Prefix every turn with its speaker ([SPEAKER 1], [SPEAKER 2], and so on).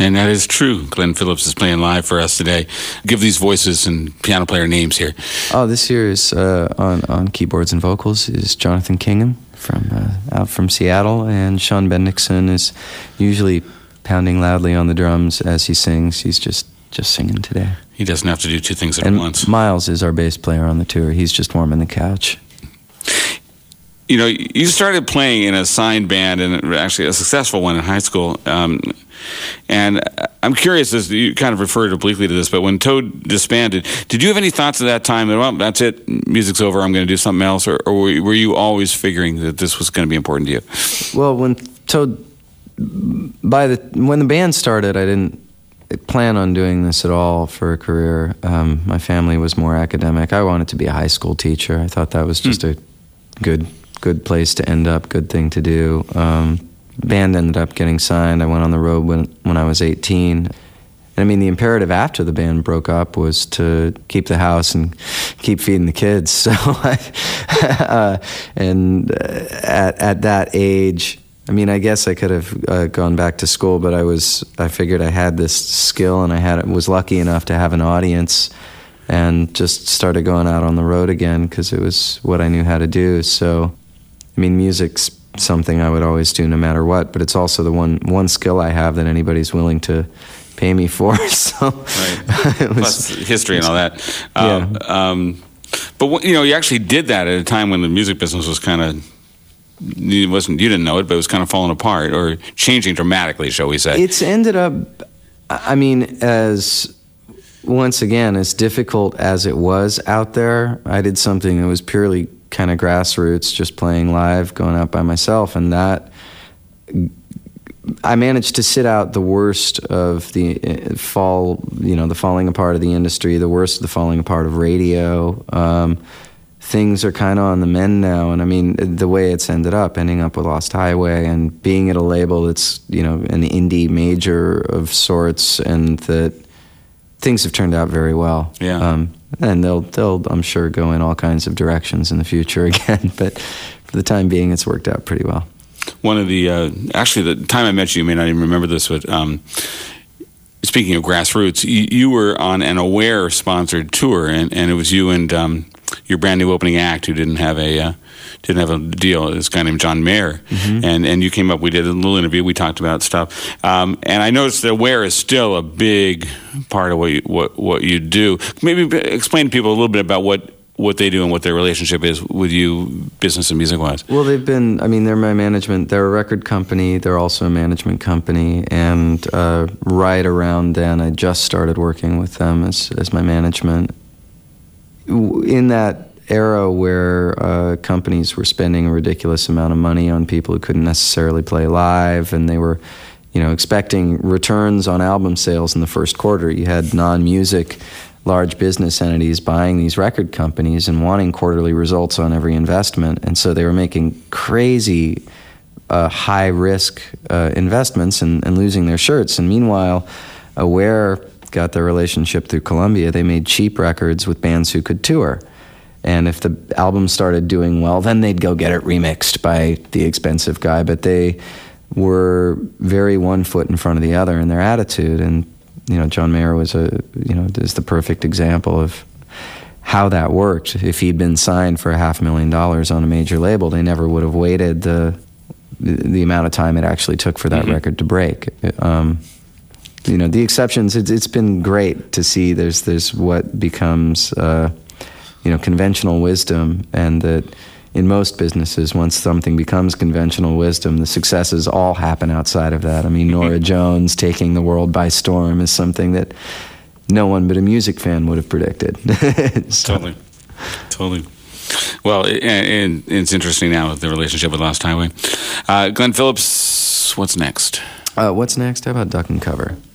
[SPEAKER 1] And that is true. Glenn Phillips is playing live for us today. Give these voices and piano player names here.
[SPEAKER 2] Oh, this year is on keyboards and vocals is Jonathan Kingham out from Seattle, and Sean Bendixson is usually pounding loudly on the drums as he sings. He's just singing today.
[SPEAKER 1] He doesn't have to do two things at once.
[SPEAKER 2] Miles is our bass player on the tour. He's just warming the couch.
[SPEAKER 1] You know, you started playing in a signed band, and actually a successful one in high school. And I'm curious, as you kind of referred obliquely to this, but when Toad disbanded, did you have any thoughts at that time that, well, that's it, music's over, I'm going to do something else, or were you always figuring that this was going to be important to you?
[SPEAKER 2] Well, when the band started, I didn't plan on doing this at all for a career. My family was more academic. I wanted to be a high school teacher. I thought that was just a good place to end up, good thing to do. Band ended up getting signed. I went on the road when I was 18. And I mean, the imperative after the band broke up was to keep the house and keep feeding the kids. So, at that age, I mean, I guess I could have gone back to school, but I figured I had this skill, and I was lucky enough to have an audience, and just started going out on the road again because it was what I knew how to do. So, I mean, music's something I would always do no matter what, but it's also the one skill I have that anybody's willing to pay me for. So,
[SPEAKER 1] right. Plus history and all that.
[SPEAKER 2] Yeah.
[SPEAKER 1] But you know, you actually did that at a time when the music business was kind of, you didn't know it, but it was kind of falling apart or changing dramatically, shall we say?
[SPEAKER 2] It's ended up, I mean, once again, as difficult as it was out there, I did something that was purely kind of grassroots, just playing live, going out by myself, and that I managed to sit out the worst of the the falling apart of the industry, the worst of the falling apart of radio. Things are kind of on the mend now, and I mean, the way it's ending up with Lost Highway and being at a label that's, you know, an indie major of sorts, and that things have turned out very well.
[SPEAKER 1] Yeah.
[SPEAKER 2] And they'll I'm sure go in all kinds of directions in the future again, but for the time being, it's worked out pretty well.
[SPEAKER 1] One of the actually, the time I met you may not even remember this, but speaking of grassroots, you were on an Aware sponsored tour, and it was you and your brand new opening act who didn't have a deal. This guy named John Mayer, mm-hmm. and you came up. We did a little interview. We talked about stuff, and I noticed that Aware is still a big part of what you do. Maybe explain to people a little bit about what they do and what their relationship is with you, business and music wise.
[SPEAKER 2] Well, they're my management. They're a record company. They're also a management company, and right around then, I just started working with them as my management. In that era where companies were spending a ridiculous amount of money on people who couldn't necessarily play live, and they were, you know, expecting returns on album sales in the first quarter. You had non-music large business entities buying these record companies and wanting quarterly results on every investment, and so they were making crazy high-risk investments and losing their shirts. And meanwhile, Aware got their relationship through Columbia. They made cheap records with bands who could tour. And if the album started doing well, then they'd go get it remixed by the expensive guy. But they were very one foot in front of the other in their attitude. And, you know, John Mayer is the perfect example of how that worked. If he'd been signed for $500,000 on a major label, they never would have waited the amount of time it actually took for that mm-hmm. record to break. You know, the exceptions, it's been great to see there's what becomes, conventional wisdom, and that in most businesses, once something becomes conventional wisdom, the successes all happen outside of that. I mean, Norah Jones taking the world by storm is something that no one but a music fan would have predicted.
[SPEAKER 1] So. Totally. Well, and it's interesting now, the relationship with Lost Highway. Glenn Phillips, what's next?
[SPEAKER 2] What's next? How about Duck and Cover?